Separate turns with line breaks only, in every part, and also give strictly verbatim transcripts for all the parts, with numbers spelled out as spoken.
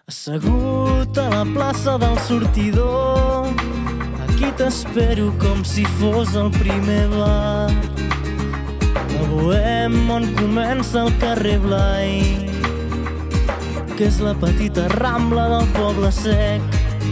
Assegut a la plaça del sortidor, aquí t'espero com si fos el primer bar. A Bohem, on comença el carrer Blai, que és la petita rambla del poble sec.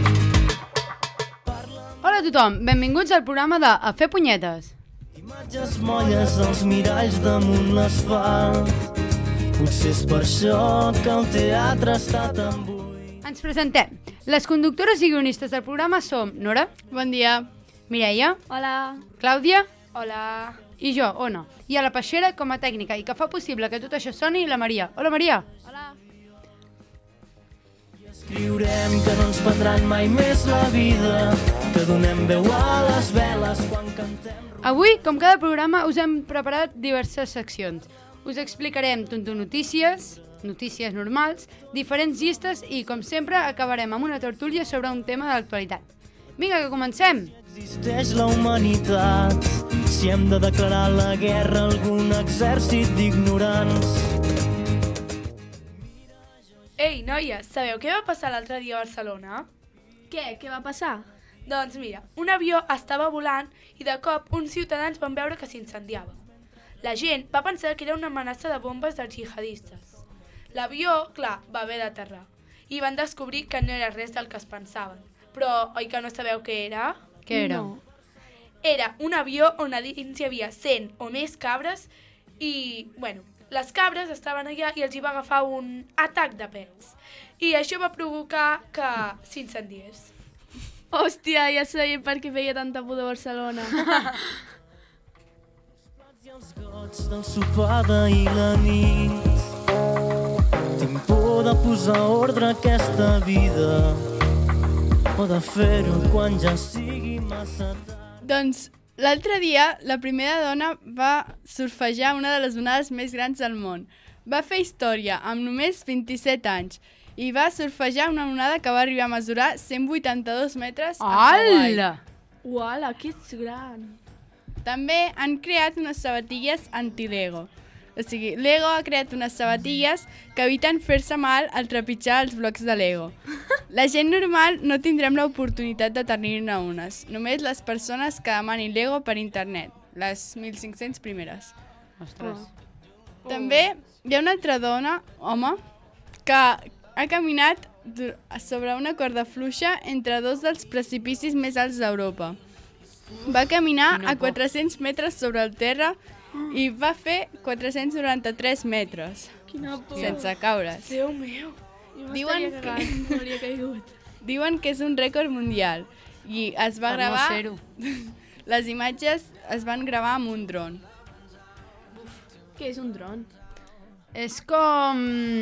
Hola a tothom, benvinguts al programa de A Fer Punyetes.
Imatges molles als miralls damunt l'asfalt, potser és per això que el teatre està tan buit.
Ens presentem. Les conductores i guionistes del programa som Nora.
Bon dia.
Mireia.
Hola.
Clàudia.
Hola.
I jo, Ona. I a la peixera com a tècnica i que fa possible que tot això soni, la Maria. Hola, Maria.
Hola.
I escriurem que no ens prendran mai més la vida, que donem veu a les veles quan cantem.
Avui, com cada programa, us hem preparat diverses seccions. Us explicarem tontonotícies, notícies normals, diferents llistes i, com sempre, acabarem amb una tertúlia sobre un tema de l'actualitat. Vinga, que comencem!
Existeix la humanitat, si hem de declarar la guerra a algun exèrcit d'ignorants.
Ei, noies, sabeu què va passar l'altre dia a Barcelona?
Què? Què va passar?
Doncs mira, un avió estava volant i de cop uns ciutadans van veure que s'incendiava. La gent va pensar que era una amenaça de bombes dels jihadistes. L'avió, clar, va haver d'aterrar i van descobrir que no era res del que es pensaven. Però, oi que no sabeu què era?
Què era?
No.
Era un avió on a dins hi havia cent o més cabres i, bueno, les cabres estaven allà i els hi va agafar un atac de pets. I això va provocar que s'incendiés.
Hòstia, ja sabia per què feia tanta por de Barcelona.
I els gots del sopar d'ahir la nit. Tinc por de posar ordre a aquesta vida, o de fer-ho quan ja sigui massa tard.
Doncs l'altre dia la primera dona va surfejar una de les onades més grans del món. Va fer història amb només vint-i-set anys i va surfejar una onada que va arribar a mesurar cent vuitanta-dos metres a Hawaii.
Hola!
Uala, que ets gran! També han creat unes sabatilles anti-Lego. O sigui, Lego ha creat unes sabatilles que eviten fer-se mal al trepitjar els blocs de Lego. La gent normal no tindrem l'oportunitat de tenir-ne unes. Només les persones que demanin Lego per internet. Les mil cinc-cents primeres.
Ostres.
Oh. També hi ha una altra dona, home, que ha caminat sobre una corda fluixa entre dos dels precipicis més alts d'Europa. Va caminar
No
a
puc.
quatre-cents metres sobre el terra i va fer quatre-cents noranta-tres metres,
Quina por.
sense caure's.
Déu meu.
Diuen que,
M'hauria caigut.
diuen que és un rècord mundial i es va
Per no
gravar...
ser-ho.
Les imatges es van gravar amb un dron.
Què és un dron?
És com...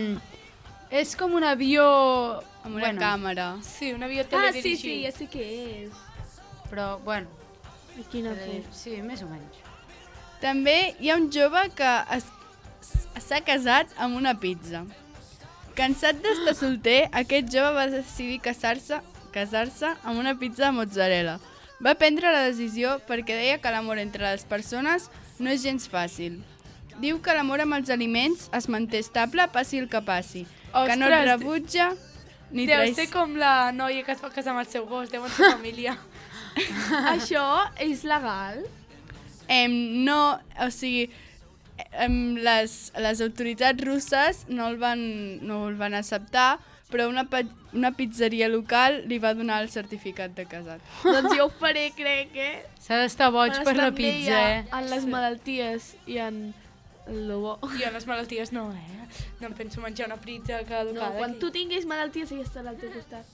És com un avió...
Amb una
bueno,
càmera.
Sí, un avió
Ah, sí,
teledirigit.
sí, ja sé què és.
Però, bueno,
Quina
tele-
por.
sí, més o menys.
També hi ha un jove que es- s'ha casat amb una pizza. Cansat d'estar solter, aquest jove va decidir casar-se casar-se amb una pizza de mozzarella. Va prendre la decisió perquè deia que l'amor entre les persones no és gens fàcil. Diu que l'amor amb els aliments es manté estable, passi el que passi. Que no et
Ostres,
rebutja ni
Deu
traeix...
ser com la noia que es va casar amb el seu gos, deuen ser família.
Això és legal?
Em, no, o sigui, em, les, les autoritats russes no el van, no el van acceptar, però una, pe- una pizzeria local li va donar el certificat de casat.
Doncs jo ho faré, crec, eh?
S'ha d'estar boig
Quan
per la
estan bé
pizza,
ja
eh?
En les malalties i en lo bo.
Jo en les malalties no, eh? No em penso menjar una pizza caducada.
No, quan
aquí.
tu tinguis malalties ella estarà al teu costat.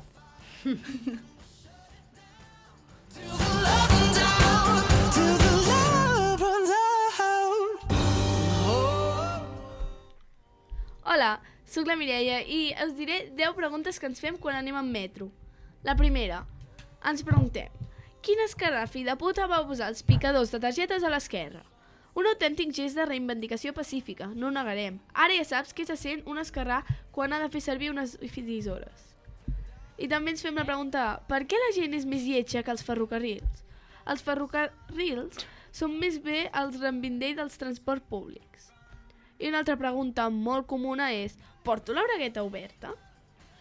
Hola, sóc la Mireia i us diré deu preguntes que ens fem quan anem en metro. La primera, ens preguntem, quin esquerrà fill de puta va posar els picadors de targetes a l'esquerra? Un autèntic gest de reivindicació pacífica, no ho negarem. Ara ja saps què se sent un esquerrà quan ha de fer servir unes tisores. I també ens fem la pregunta, per què la gent és més lletja que els ferrocarrils? Els ferrocarrils són més bé els rembindell dels transports públics. I una altra pregunta molt comuna és, porto la bragueta oberta?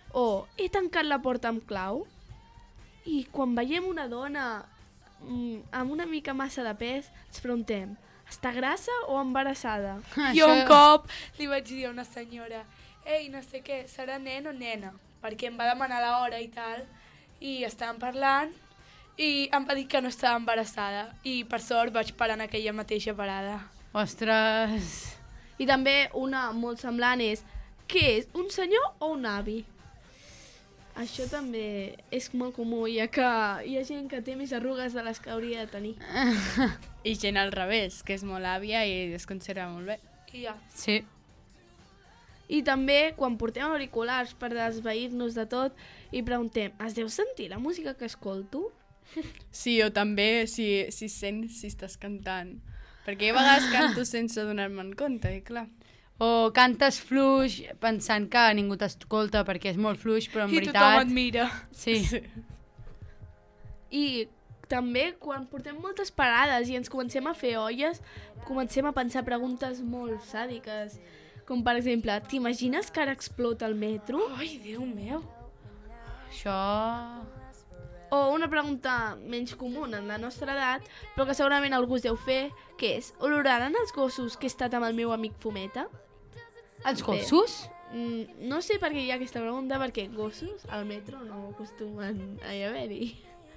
o he tancat la porta amb clau. I quan veiem una dona mm, amb una mica massa de pes, ens preguntem, està grassa o embarassada?
Jo un cop li vaig dir a una senyora, ei, no sé què, serà nen o nena? Perquè em va demanar l'hora i tal, i estàvem parlant, i em va dir que no estava embarassada, i per sort vaig parar en aquella mateixa parada.
Ostres...
I també una molt semblant és, què és, un senyor o un avi? Això també és molt comú, ja que hi ha gent que té més arrugues de les que hauria de tenir.
I gent al revés, que és molt àvia i es conserva molt bé.
I ja.
Sí.
I també, quan portem auriculars per desveir-nos de tot i preguntem, es deu sentir la música que escolto?
Sí, o també si, si sents si estàs cantant. Perquè jo a vegades canto sense donar-me'n compte, i clar.
O cantes fluix pensant que ningú t'escolta perquè és molt fluix, però en
I
veritat...
tothom et mira.
Sí.
Sí.
I també, quan portem moltes parades i ens comencem a fer olles, comencem a pensar preguntes molt sàdiques. Com, per exemple, t'imagines que ara explota el metro?
Ai, Déu meu.
Això...
O una pregunta menys comuna en la nostra edat, però que segurament algú es deu fer, que és, oloraran els gossos que he estat amb el meu amic Fumeta?
Els gossos?
Mm, no sé per què hi ha aquesta pregunta, perquè gossos al metro no acostumen a haver-hi.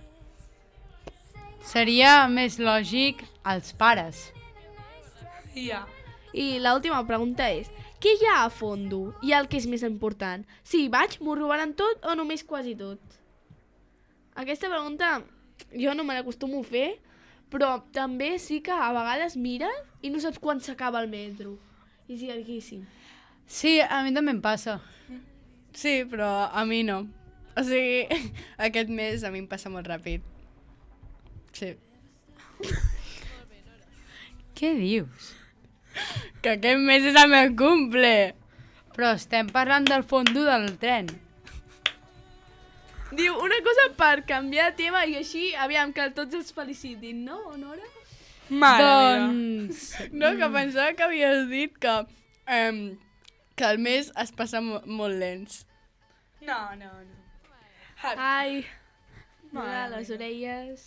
Seria més lògic els pares.
I ja.
I l'última pregunta és, què hi ha a fondo? I el que és més important, si hi vaig, m'ho robaran tot o només quasi tot? Aquesta pregunta jo no me l'acostumo a fer, però també sí que a vegades mires i no saps quan s'acaba el metro. I és llarguíssim.
Sí, a mi també em passa.
Sí, però a mi no. O sigui, aquest mes a mi em passa molt ràpid. Sí.
Què dius?
Que aquest mes és el meu cumple!
Però estem parlant del fondo del tren.
Diu una cosa per canviar de tema i així, aviam, que tots es felicitin, no, Nora?
Mare
doncs...
meva. No, que pensava que havies dit que, um, que el mes es passa mo molt lents.
No, no, no. Happy.
Ai,
Mare
mare, les
meva.
orelles...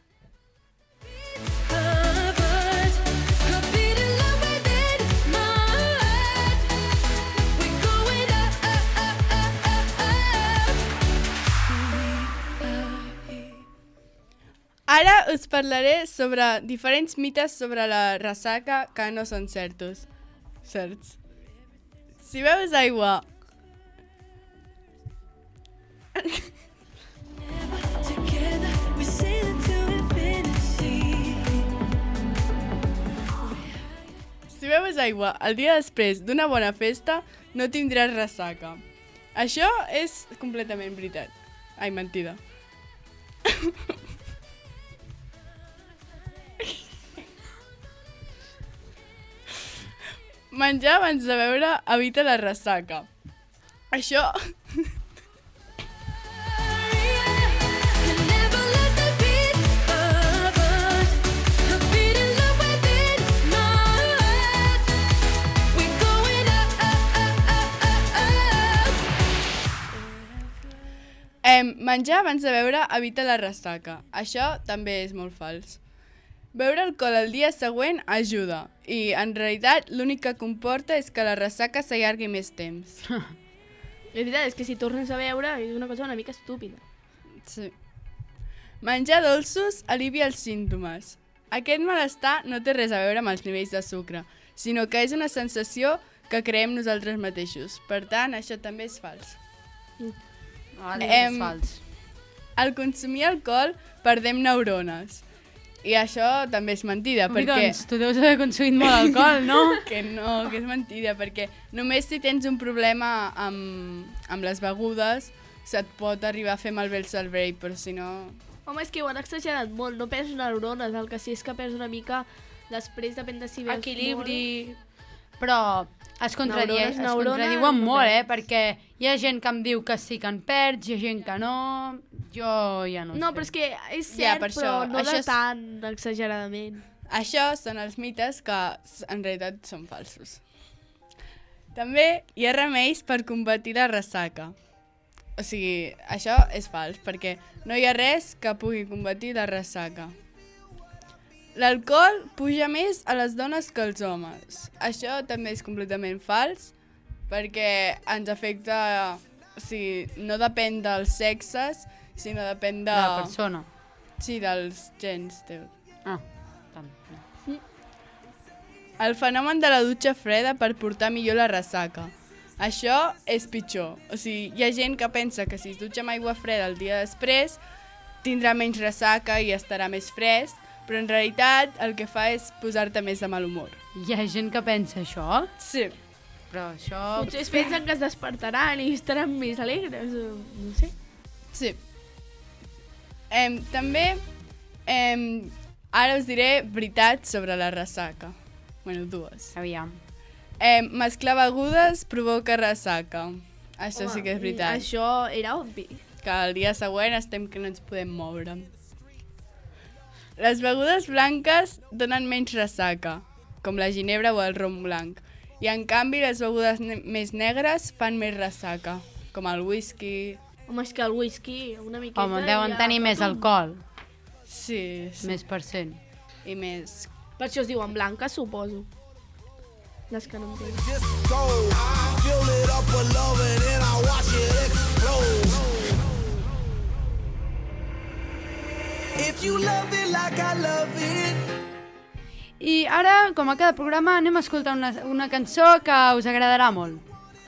Ara us parlaré sobre diferents mites sobre la ressaca que no són certos. Certs. Si beus aigua... Si beus aigua el dia després d'una bona festa, no tindràs ressaca. Això és completament veritat. Ai, mentida. Menjar abans de beure evita la ressaca. Això... Em, menjar abans de beure evita la ressaca. Això també és molt fals. Beure alcohol el dia següent ajuda i, en realitat, l'únic que comporta és que la ressaca s'allargui més temps.
La veritat és que si tornes a beure és una cosa una mica estúpida.
Sí. Menjar dolços alivia els símptomes. Aquest malestar no té res a veure amb els nivells de sucre, sinó que és una sensació que creem nosaltres mateixos. Per tant, això també és fals.
Vale,
Em,
és fals.
Al consumir alcohol perdem neurones. I això també és mentida,
Ui,
perquè...
doncs, tu deus haver consumit molt alcohol, no?
Que no, que és mentida, perquè només si tens un problema amb, amb les begudes se't pot arribar a fer malbé el cervell, però si no...
Home, és que ho han exagerat molt, no perds neurones, el que sí és que perds una mica, després depèn de si veus
Equilibri.
Però es, contradi
Neurones,
es
neurones,
contradiuen
no
molt, eh?
perds.
Perquè hi ha gent que em diu que sí que en perds, hi ha gent que no... Jo ja no,
No,
sé.
però és que és
Ja,
cert,
per
però
això,
no
això
de
és-
tan exageradament.
Això són els mites que en realitat són falsos. També hi ha remeis per combatir la ressaca. O sigui, això és fals, perquè no hi ha res que pugui combatir la ressaca. L'alcohol puja més a les dones que als homes. Això també és completament fals, perquè ens afecta... O sigui, no depèn dels sexes, sinó depèn de...
De la persona.
Sí, dels gens teus.
Ah, tant.
El fenomen de la dutxa freda per portar millor la ressaca. Això és pitjor. O sigui, hi ha gent que pensa que si es dutxa amb aigua freda el dia després tindrà menys ressaca i estarà més fresc, però en realitat el que fa és posar-te més de mal humor.
Hi ha gent que pensa això?
Sí.
Però això...
Potser es pensen que es despertaran i estaran més alegres, o no sé.
Sí. Em, també, em, ara us diré veritats sobre la ressaca. Bueno, dues.
Aviam.
Eh, mesclar begudes provoca ressaca. Això
Home,
sí que és veritat.
Això era obvi.
Que el dia següent estem que no ens podem moure. Les begudes blanques donen menys ressaca, com la ginebra o el rom blanc. I en canvi les begudes ne més negres fan més ressaca, com el whisky...
Home, és que el whisky una miqueta...
Home, deuen
ja...
tenir més alcohol.
Sí, sí.
Més per cent.
I més...
Per això es diuen blanques, suposo. Les que no entenc.
I ara, com a cada programa, anem a escoltar una, una cançó que us agradarà molt.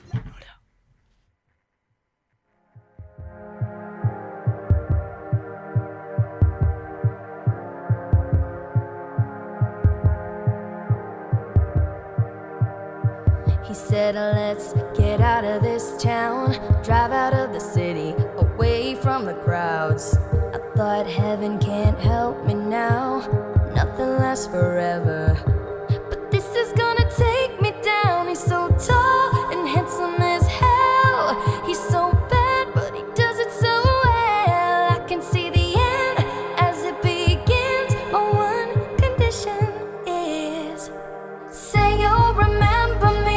He said, let's get out of this town, drive out of the city, away from the crowds. I thought heaven can't help me now, nothing lasts forever. But this is gonna take me down. He's so tall and handsome as hell. He's so bad, but he does it so well. I can see the end as it begins. My one condition is, say you'll remember me.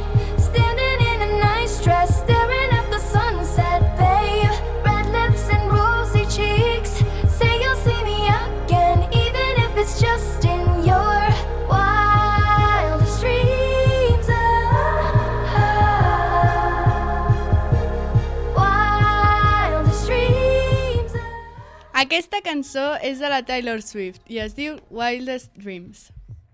Just in your wildest dreams, oh, oh, wildest dreams.
Aquesta cançó és de la Taylor Swift i es diu Wildest Dreams.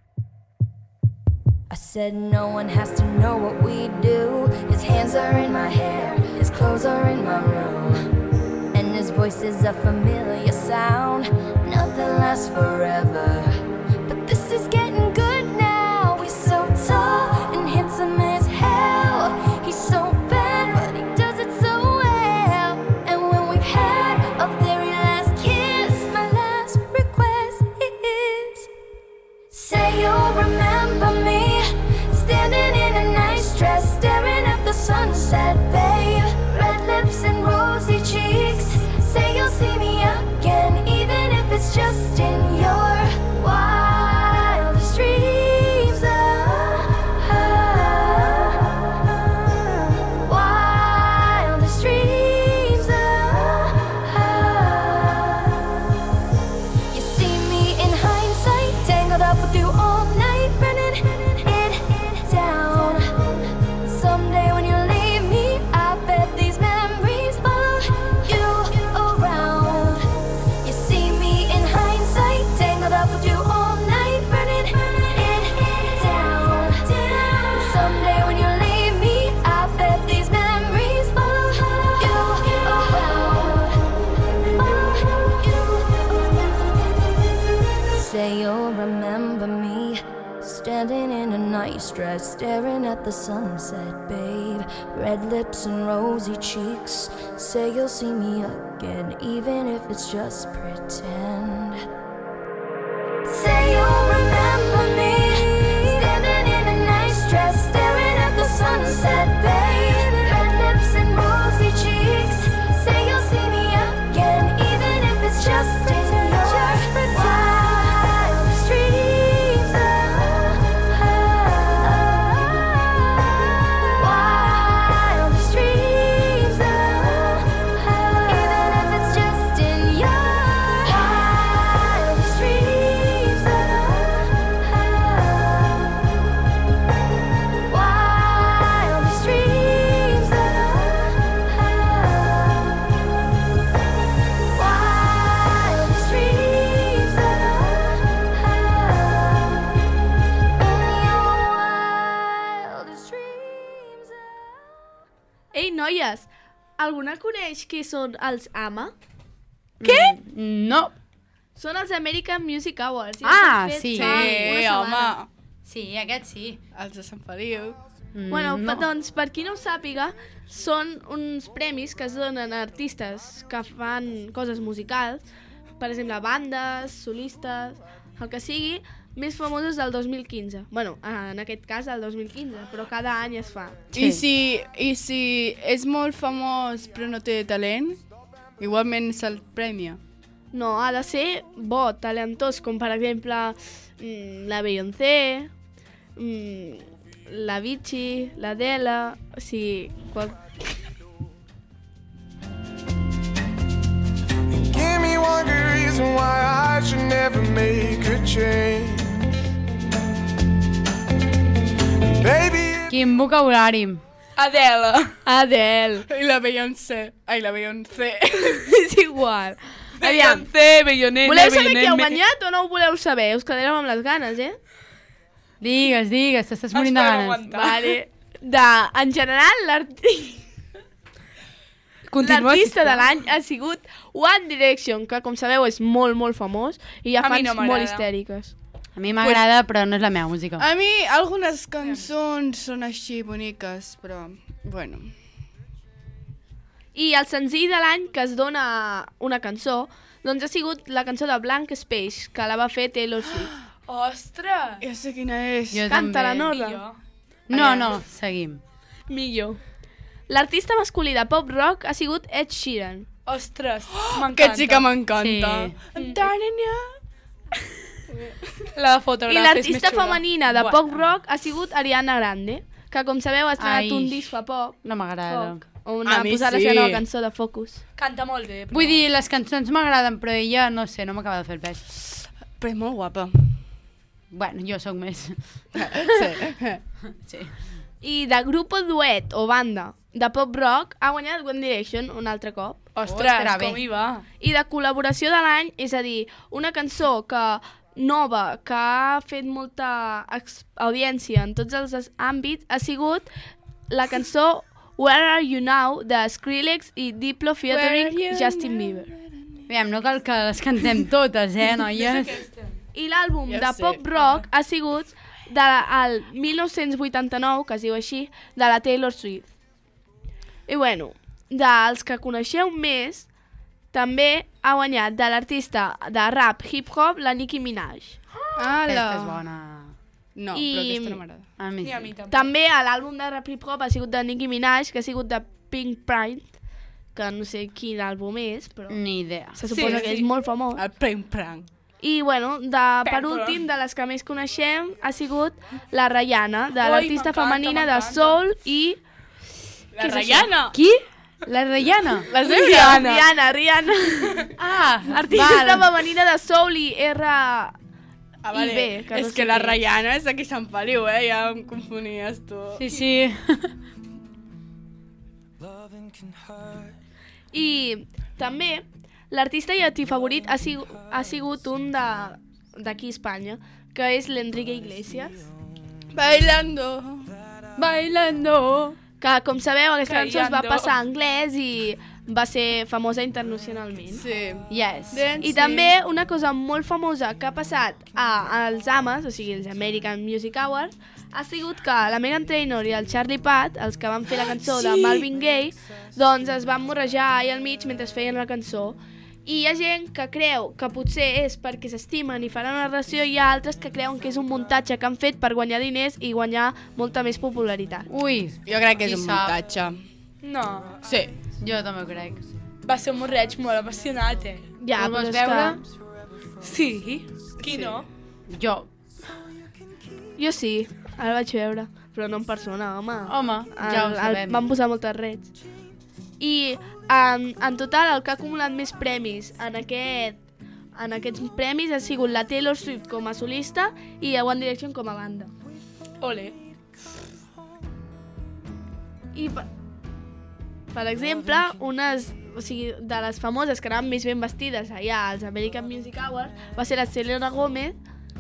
I said no one has to know what we do. His hands are in my hair, his clothes are in my room, and his voice is a familiar sound. Nothing lasts forever, but this is getting good now. He's so tall and handsome as hell. He's so bad, but he does it so well. And when we've had a very last kiss, my last request is, say you'll remember me, standing in a nice dress, staring at the sunset, babe. Red lips and rosy cheeks. Say you'll see me again, even if it's just in your wildest dreams. Oh, oh, wildest dreams. Oh, oh. You see me in hindsight, tangled up with you all night, running it down. Someday when you leave me, I bet these memories follow you around. You see me in hindsight, tangled up with you all night, burning it down. Someday when you leave me, I bet these memories follow you around. Say you'll remember me, standing in a nice dress, staring at the sunset, babe. Red lips and rosy cheeks. Say you'll see me again, even if it's just pretend. Say you'll remember me, standing in a nice dress, staring at the sunset, babe. Red lips and rosy cheeks. Say you'll see me again, even if it's just in your wildest dreams. Oh, oh, wildest dreams. Oh,
Ei, noies, alguna coneix qui són els A M A?
Què? Mm, no.
Són els American Music Awards. Ja
Ah,
s'han fet
sí.
fa
Sí,
una setmana.
home.
Sí, aquest sí.
Els de Sant Feliu.
Mm,
Bueno,
no.
doncs, per qui no ho sàpiga, són uns premis que es donen a artistes que fan coses musicals, per exemple, bandes, solistes, el que sigui, més famosos del dos mil quinze. Bueno, en aquest cas del dos mil quinze, però cada any es fa.
Sí.
I, si, I si és molt famós però no té talent, igualment se'l premia.
No, ha de ser bo, talentós, com per exemple mm, la Beyoncé, mm, la Vichy, la Dela, o sigui... Qual...
Give me one good reason why I should never make a change. Baby,
Quin vocabulari.
Adele.
Adele.
I la Beyoncé. Ai, la Beyoncé.
És igual. Aviam,
Beyoncé, Bellonena,
voleu saber qui heu guanyat o no ho voleu saber? Us quedarem amb les ganes, eh?
Digues, digues, t'estàs morint de ganes.
Vale. De, en general, l'arti...
Continua,
l'artista de
sisplau.
l'any ha sigut One Direction, que com sabeu és molt, molt famós i hi ha
A mi
fans
no m'agrada.
molt histèriques.
A mi m'agrada, però no és la meva música.
A mi algunes cançons són així boniques, però, bueno.
I el senzill de l'any que es dona una cançó, doncs ha sigut la cançó de Blank Space, que la va fer Taylor Swift.
Ostres!
Ja sé quina és.
Jo
Canta-la,
també.
Norda.
Jo.
No, no, seguim.
Millor. L'artista masculí de pop rock ha sigut Ed Sheeran.
Ostres, m'encanta.
Aquest sí que m'encanta.
Sí.
Darling,
La
I
fotografia és més
l'artista
xula.
femenina de
Buah.
pop rock ha sigut Ariana Grande, que com sabeu ha estrenat
Ai.
un disc fa poc,
No m'agrada.
Foc, on
A
ha
mi
posat la
sí.
seva nova cançó de Focus.
Canta molt bé. Però...
Vull dir, les cançons m'agraden, però ella, no sé, no m'acaba de fer el pes.
Però és molt guapa.
Bueno, jo sóc més.
Sí.
Sí.
I de grup o duet o banda de pop rock ha guanyat One Direction un altre cop.
Ostres,
Ostres, bé.
com hi va?
I de col·laboració de l'any, és a dir, una cançó que nova, que ha fet molta ex- audiència en tots els es- àmbits, ha sigut la cançó Where Are You Now de Skrillex i Diplo featuring
Where are you
Justin
now?
Bieber.
Aviam, no cal que les cantem totes, eh, noies?
I l'àlbum
Ja
de
sé.
pop rock ha sigut del mil nou-cents vuitanta-nou, que es diu així, de la Taylor Swift. I bueno, dels que coneixeu més, també ha guanyat de l'artista de rap hip-hop la Nicki Minaj.
Aquesta és bona.
No,
I-
però aquesta no m'agrada.
A mi
Ni a
sí.
mi també.
També a l'àlbum de rap hip-hop ha sigut de Nicki Minaj, que ha sigut de Pink Pride, que no sé quin àlbum és, però
Ni idea.
se suposa
Sí,
que
sí.
és molt famós.
El prank prank.
I, bueno, de, per
Pepper.
últim, de les que més coneixem, ha sigut la Rihanna, de
Ui,
l'artista
m'encanta,
femenina de
m'encanta.
soul i...
La
Què és
Rihanna.
Qui? La Rihanna.
La
Rihanna. Rihanna, Rihanna.
Ah,
Artista
val.
femenina de soul i R...
Ah, vale.
I bé, que
és
no sé
que la
què és.
Rihanna és d'aquí Sant Feliu, eh? Ja em confonies, tu.
Sí, sí.
I també l'artista llatí favorit ha, sigut, ha sigut un de- d'aquí a Espanya, que és l'Enrique Iglesias,
Bailando.
Bailando.
que, com sabeu, aquesta cançó es va
Callando.
passar a anglès i va ser famosa internacionalment.
Sí.
Yes.
I també una cosa molt famosa que ha passat a, als A M As, o sigui, els American Music Awards, ha sigut que la Meghan Trainor i el Charlie Puth, els que van fer la cançó de Marvin Gaye, doncs es van morrejar allà al mig mentre feien la cançó. I hi ha gent que creu que potser és perquè s'estimen i faran una relació, i hi ha altres que creuen que és un muntatge que han fet per guanyar diners i guanyar molta més popularitat.
Ui,
Jo crec que és
Qui
un
sap?
muntatge.
No,
Sí.
jo també ho crec.
va ser un morreig molt apassionat, eh?
Ja,
El
però
vols
és
veure?
Sí. Qui no?
Jo.
Que... Jo sí, el vaig veure, però no en persona, home.
Home, ja ho
El- el-
sabem.
Van posar moltes reds. I en, en total el que ha acumulat més premis en, aquest, en aquests premis ha sigut la Taylor Swift com a solista i a One Direction com a banda.
Ole.
I per, per exemple, unes, o sigui, de les famoses que anaven més ben vestides allà als American Music Awards va ser la Selena Gomez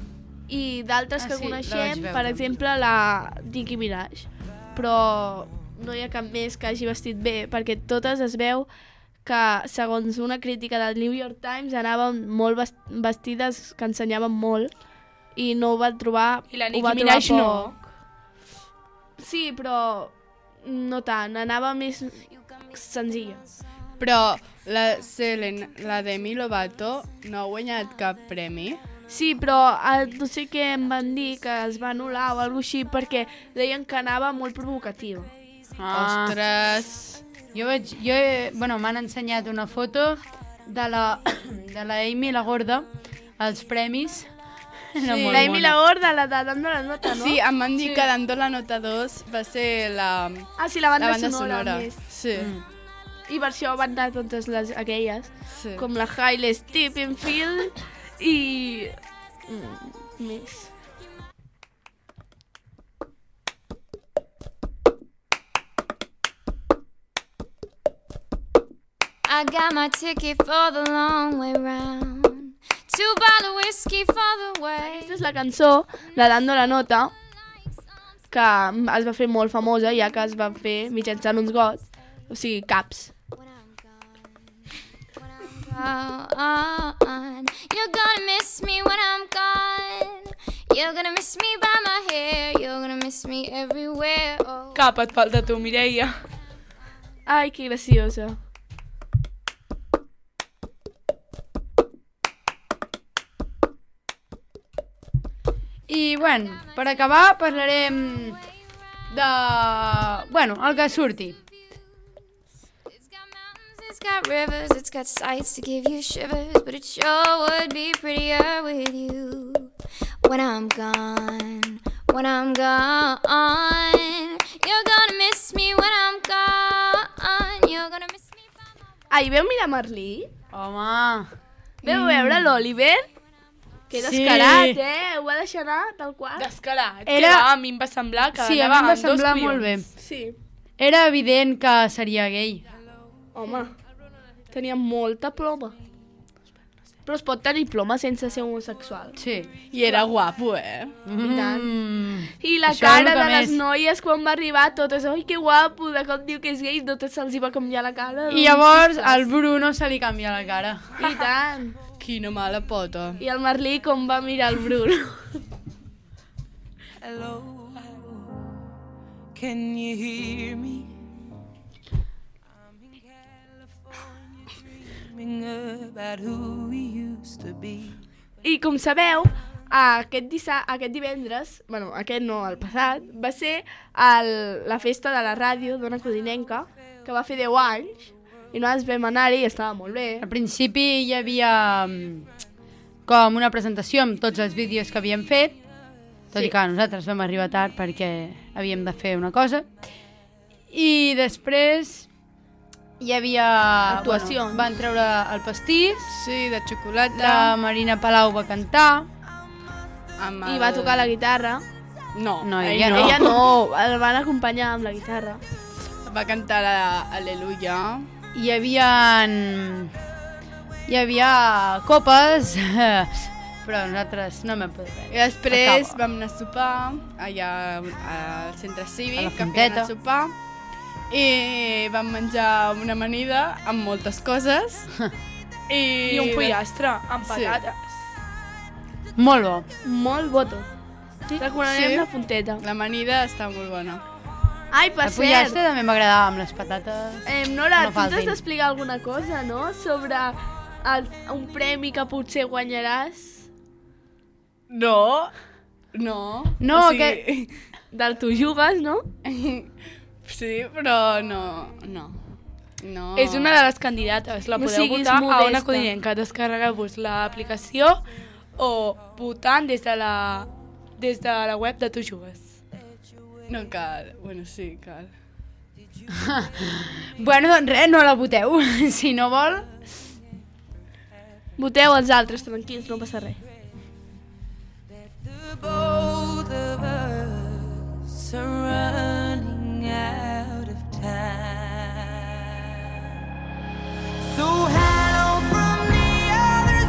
i d'altres
Ah,
que
sí, la vaig
coneixem,
veure.
per exemple, la Nicki Minaj. Però no hi ha cap més que hagi vestit bé, perquè totes es veu que, segons una crítica del New York Times, anaven molt vestides que ensenyaven molt i no ho va trobar...
I la
ho
Nicki
va trobar
Minaj no.
poc. Sí, però no tant, anava més senzilla.
Però la Selena, la Demi Lovato, no ha guanyat cap premi.
Sí, però eh, no sé què em van dir, que es va anul·lar o alguna així, perquè deien que anava molt provocativa.
Ah.
Ostres!
Jo veig... Jo he, bueno, m'han ensenyat una foto de la, de la Amy, la gorda, als premis. Era
Sí.
molt
La Amy
mona.
la gorda, la de Dando la nota, no?
Sí, em van dir
Sí.
que Dando la nota dos va ser la,
Ah, sí, la banda,
la banda
sonora.
sonora.
Més.
Sí,
Mm.
I per això van anar totes les, aquelles,
sí.
com la Hailey Steppenfield i... Mm, més.
I got my ticket for the long way round. Two bottle whiskey for the way.
Aquesta és la cançó de Dando la nota, que es va fer molt famosa, ja que es va fer mitjançant uns gots, o sigui, caps.
Gone. You're gonna miss me when I'm gone. You're gonna miss me by my hair. You're gonna miss me everywhere. Oh.
Cap et falta tu, Mireia.
Ai, que graciosa.
I, bueno, per acabar parlarem de... Bueno, el que surti.
It's got mountains, it's got rivers, it's got sights to give you shivers, but it sure would be prettier with you when I'm gone, when I'm gone. You're gonna miss me when I'm gone. You're gonna miss me by my...
Ai, veu mirar Merlí?
Home...
Veu veure l'Oliver? Que
Sí.
descarat, eh? Ho va deixar anar, tal qual.
Descarat.
Era-
Que va, a mi em va semblar que
Sí, a mi
anava
em va
amb dos
semblar
collons.
molt bé.
Sí.
Era evident que seria gay.
Home, tenia molta ploma. Però es pot tenir ploma sense ser homosexual.
Sí.
I era guapo, eh?
I tant.
Mm.
I la
Això és
cara
el
de
que
les
més.
noies quan va arribar, totes, oi, que guapo, de com diu que és gay, totes se'ls hi va canviar la cara.
I llavors al Bruno se li canvia la cara.
I tant.
Quina mala pota.
I el Merlí com va mirar el Bruno.
Hello, can you hear me? I'm in California dreaming about who we used to be.
I com sabeu, aquest, dissa aquest divendres, bueno, aquest no, el passat, va ser el, la festa de la ràdio d'una codinenca que va fer deu anys i nosaltres vam anar-hi i estava molt bé.
Al principi hi havia mm, com una presentació amb tots els vídeos que havíem fet, tot
Sí.
i que nosaltres vam arribar tard perquè havíem de fer una cosa. I després hi havia...
Actuacions.
Bueno, van treure el pastís,
Sí, de xocolata.
la Marina Palau va cantar,
Amb
I
el-
va tocar la guitarra.
No,
No,
ell
ella no.
Ella no, el van acompanyar amb la guitarra.
Va cantar la Aleluia.
hi havia... Hi havia copes, però nosaltres no m'hem pogut
I
veure.
després
Acaba.
vam anar a sopar allà al centre
A
cívic,
la
que feien
Fonteta.
el sopar, i vam menjar una amanida amb moltes coses. I,
I un pollastre amb
Sí.
patates.
Molt bo.
Molt boto. Recomanarem
Sí.
la Fonteta.
L'amanida està molt bona.
Ai, per
El
cert,
pollastre també m'agradava amb les patates.
eh, Nora,
no
tu t'has
faltin.
d'explicar alguna cosa, no?, sobre el, un premi que potser guanyaràs
No, no.
No,
o sigui,
del Tu Jugues, no?
Sí, però no, no. no.
És una de les candidates. La
No
podeu
siguis
votar a una
modesta.
codinenca. Descarregueu-vos l'aplicació o votant des de la, des de la web de Tu Jugues.
No cal. Bueno, sí, cal.
Bueno, doncs res, no la voteu. Si no vol...
Voteu els altres, tranquils, no passa res.
The both of us are running out of time. So hello from the other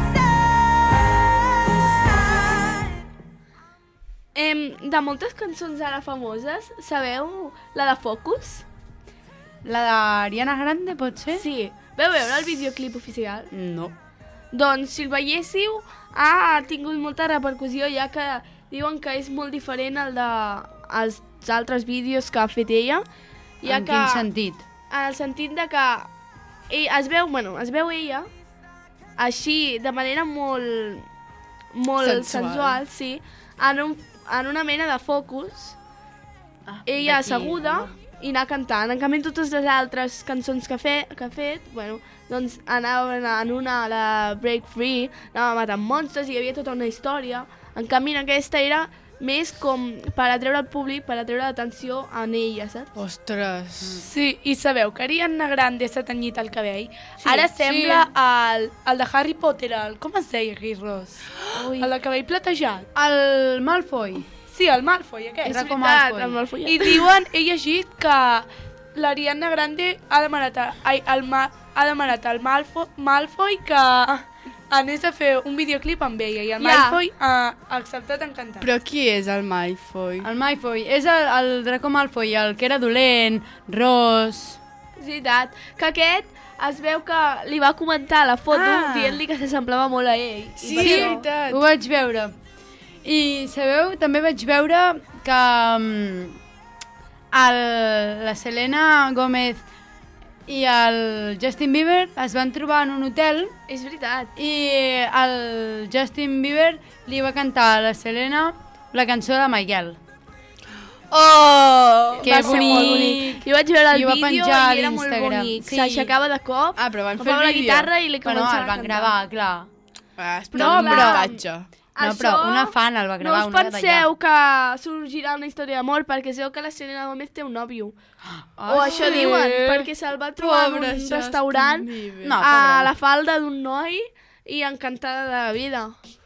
side.
Em, de moltes cançons ara famoses, sabeu la de Focus?
La d'Ariana Grande, pot ser?
Sí. Veu veure el videoclip oficial?
No.
Doncs, si el veiéssiu, ha tingut molta repercussió, ja que diuen que és molt diferent al de els altres vídeos que ha fet ella. Ja
En
que,
quin sentit?
En el sentit de que ell, es, veu, bueno, es veu ella així, de manera molt, molt sensual,
Sensual.
sí, en, un, en una mena de focus,
Ah,
ella
d'aquí,
asseguda i anar cantant. En canvi, totes les altres cançons que, fe, que ha fet, bueno, doncs anaven en una, la Break Free, anava matant monstres i hi havia tota una història. En canvi, en aquesta era més com per atreure el públic, per atreure l'atenció en ella, saps?
Ostres.
Sí, i sabeu que Ariana Grande s'ha tenyit el cabell?
Sí,
Ara
sí.
sembla el, el de Harry Potter, el, com es deia, Ros?
Ui.
El de cabell platejat.
El Malfoy.
Sí, el Malfoy, aquest.
És
Draco
veritat,
Malfoy.
el Malfoy.
I diuen, he llegit que l'Ariana Grande ha demanat, a- ai, el Ma, ha demanat al Malfoy, Malfoy que anés a fer un videoclip amb ella i el
Ja.
Malfoy ha acceptat encantat.
Però qui és el Malfoy?
El Malfoy. És el, el Draco Malfoy, el que era dolent, ros...
És veritat, que aquest es veu que li va comentar a la foto
Ah.
dient-li que s'assemblava molt a ell. I
Sí,
per
és
això-
veritat.
Ho vaig veure. I sabeu, també vaig veure que um, el, la Selena Gómez i el Justin Bieber es van trobar en un hotel
És veritat.
i el Justin Bieber li va cantar a la Selena la cançó de Michael.
Oh!
Que
va ser
bonic.
molt bonic. Jo vaig veure el
I ho va
vídeo
penjar a
i era molt
l'Instagram.
bonic.
Sí.
S'aixecava de cop,
Ah, però van fer
agafava
el
la
vídeo.
guitarra i li
Bueno,
començava
el van
a cantar.
gravar, clar.
Ah, és
No,
un
però-
muntatge.
No,
Això
però una fan el va gravar,
no us
una
penseu que sorgirà una història d'amor perquè es veu que la Selena Gomez té un nòvio.
Ah,
o això
sí?
diuen, perquè se'l va trobar
Pobre
en un
Justin
restaurant
Bieber.
No,
a
pobre.
la falda d'un noi i encantada de la vida.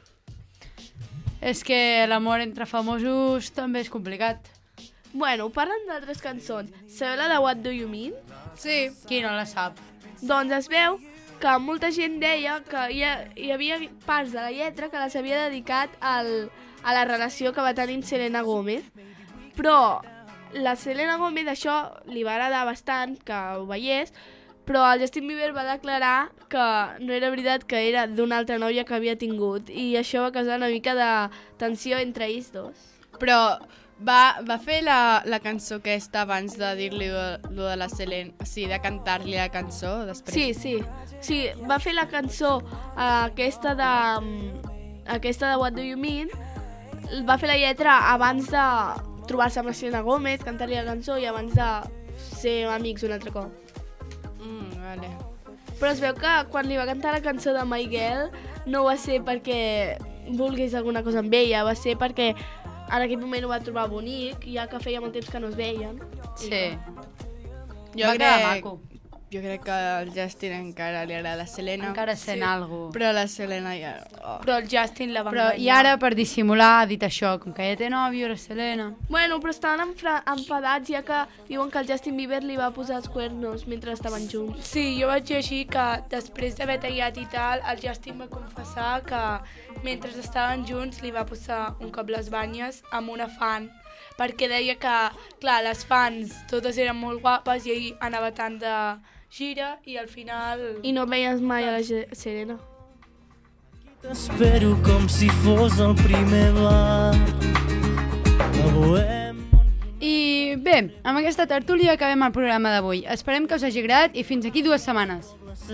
És que l'amor entre famosos també és complicat.
Bueno, parlen d'altres cançons. Sabeu la de What Do You Mean?
Sí.
Qui no la sap?
Doncs es veu que molta gent deia que hi, ha, hi havia parts de la lletra que les havia dedicat al, a la relació que va tenir amb Selena Gomez. Però la Selena Gomez això li va agradar bastant, que ho veiés, però el Justin Bieber va declarar que no era veritat, que era d'una altra nòvia que havia tingut, i això va causar una mica de tensió entre ells dos.
Però va, va fer la, la cançó aquesta abans de dir-li lo, lo de la Selena, o sigui, de cantar-li la cançó després.
Sí, sí. Sí, va fer la cançó uh, aquesta de um, aquesta de What Do You Mean, va fer la lletra abans de trobar-se amb la Selena Gomez, cantar-li la cançó i abans de ser amics un altre cop.
Mm, vale.
Però es veu que quan li va cantar la cançó de My Girl no va ser perquè volgués alguna cosa amb ella, va ser perquè en aquell moment ho va trobar bonic, ja que feia molt temps que no es veien.
Sí.
Jo
Va quedar
crec,
maco.
jo crec que al Justin encara li agrada la Selena.
Encara sent sí. alguna cosa.
Però la Selena ja... Oh.
Però el Justin la va
Però,
enganyar.
i ara, per dissimular, ha dit això, com que ja té nòvio, la Selena...
Bueno, però estaven enfra- enfadats ja que diuen que el Justin Bieber li va posar els cuernos mentre estaven junts.
Sí, jo vaig llegir que després d'haver tallat i tal, el Justin va confessar que mentre estaven junts li va posar un cop les banyes amb una fan, perquè deia que, clar, les fans totes eren molt guapes i ell anava tant de gira i al final...
I no veies mai a la Ge- Selena.
T'espero com si fos el primer bar. La bohem...
I bé, amb aquesta tertúlia acabem el programa d'avui. Esperem que us hagi agradat i fins aquí dues setmanes.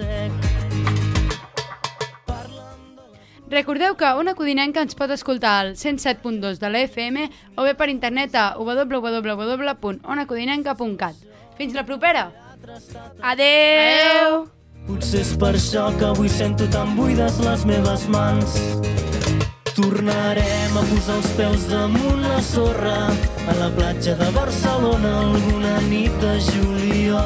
Recordeu que Ona Codinenca ens pot escoltar al cent set punt dos de la F M o bé per internet a w w w punt ona codinenca punt cat. Fins la propera!
Adeu!
Potser és per això que avui sento tan buides les meves mans. Tornarem a posar els peus damunt la sorra a la platja de Barcelona alguna nit de juliol.